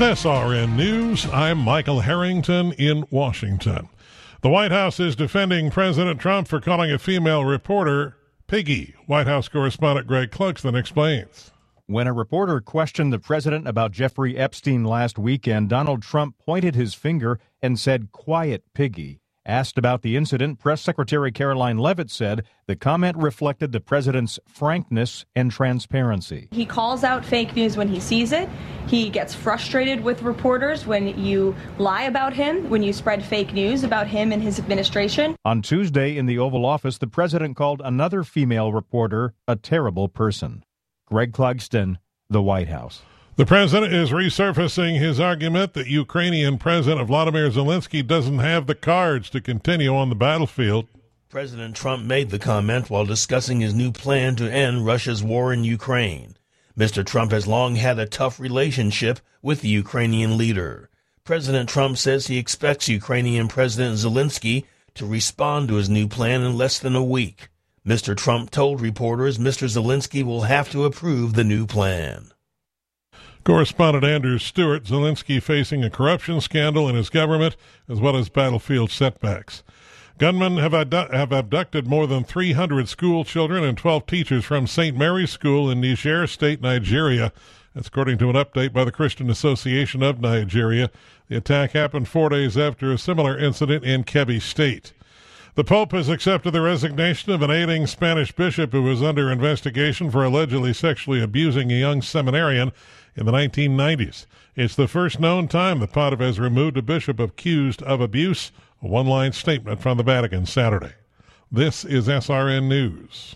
SRN News, I'm Michael Harrington in Washington. The White House is defending President Trump for calling a female reporter Piggy. White House correspondent Greg Clugston explains. When a reporter questioned the president about Jeffrey Epstein last weekend, Donald Trump pointed his finger and said, "Quiet, Piggy." Asked about the incident, Press Secretary Caroline Leavitt said the comment reflected the president's frankness and transparency. He calls out fake news when he sees it. He gets frustrated with reporters when you lie about him, when you spread fake news about him and his administration. On Tuesday in the Oval Office, the president called another female reporter a terrible person. Greg Clugston, the White House. The president is resurfacing his argument that Ukrainian President Volodymyr Zelensky doesn't have the cards to continue on the battlefield. President Trump made the comment while discussing his new plan to end Russia's war in Ukraine. Mr. Trump has long had a tough relationship with the Ukrainian leader. President Trump says he expects Ukrainian President Zelensky to respond to his new plan in less than a week. Mr. Trump told reporters Mr. Zelensky will have to approve the new plan. Correspondent Andrew Stewart, Zelensky facing a corruption scandal in his government as well as battlefield setbacks. Gunmen have abducted more than 300 school children and 12 teachers from St. Mary's School in Niger State, Nigeria. That's according to an update by the Christian Association of Nigeria. The attack happened 4 days after a similar incident in Kebbi State. The Pope has accepted the resignation of an ailing Spanish bishop who was under investigation for allegedly sexually abusing a young seminarian in the 1990s. It's the first known time the Pontiff has removed a bishop accused of abuse. A one-line statement from the Vatican Saturday. This is SRN News.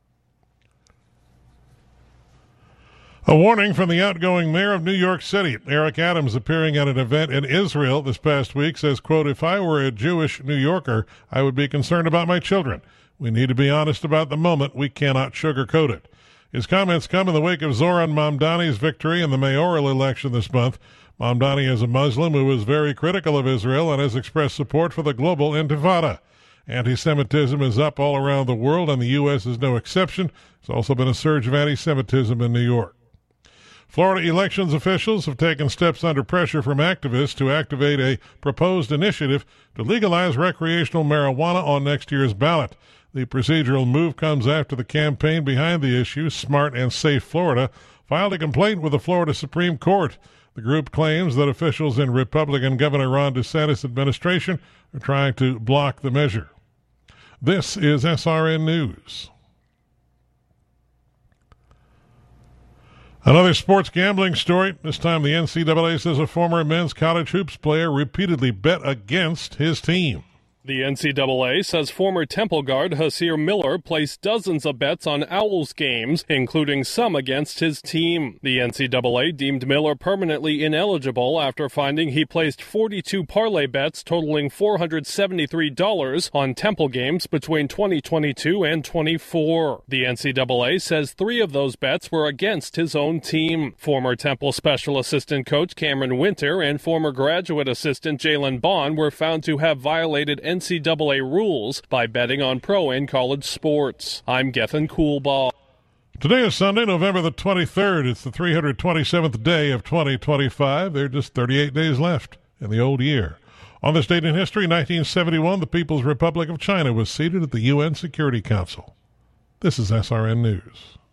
A warning from the outgoing mayor of New York City. Eric Adams, appearing at an event in Israel this past week, says, quote, "If I were a Jewish New Yorker, I would be concerned about my children. We need to be honest about the moment. We cannot sugarcoat it." His comments come in the wake of Zoran Mamdani's victory in the mayoral election this month. Mamdani is a Muslim who is very critical of Israel and has expressed support for the global intifada. Anti-Semitism is up all around the world, and the U.S. is no exception. There's also been a surge of anti-Semitism in New York. Florida elections officials have taken steps under pressure from activists to activate a proposed initiative to legalize recreational marijuana on next year's ballot. The procedural move comes after the campaign behind the issue, Smart and Safe Florida, filed a complaint with the Florida Supreme Court. The group claims that officials in Republican Governor Ron DeSantis' administration are trying to block the measure. This is SRN News. Another sports gambling story. This time the NCAA says a former men's college hoops player repeatedly bet against his team. The NCAA says former Temple guard Hasir Miller placed dozens of bets on Owls games, including some against his team. The NCAA deemed Miller permanently ineligible after finding he placed 42 parlay bets totaling $473 on Temple games between 2022 and 24. The NCAA says 3 of those bets were against his own team. Former Temple special assistant coach Cameron Winter and former graduate assistant Jalen Bond were found to have violated NCAA rules by betting on pro and college sports. I'm Gethin Coolbaugh. Today is Sunday, November the 23rd. It's the 327th day of 2025. There are just 38 days left in the old year. On this date in history, 1971, the People's Republic of China was seated at the UN Security Council. This is SRN News.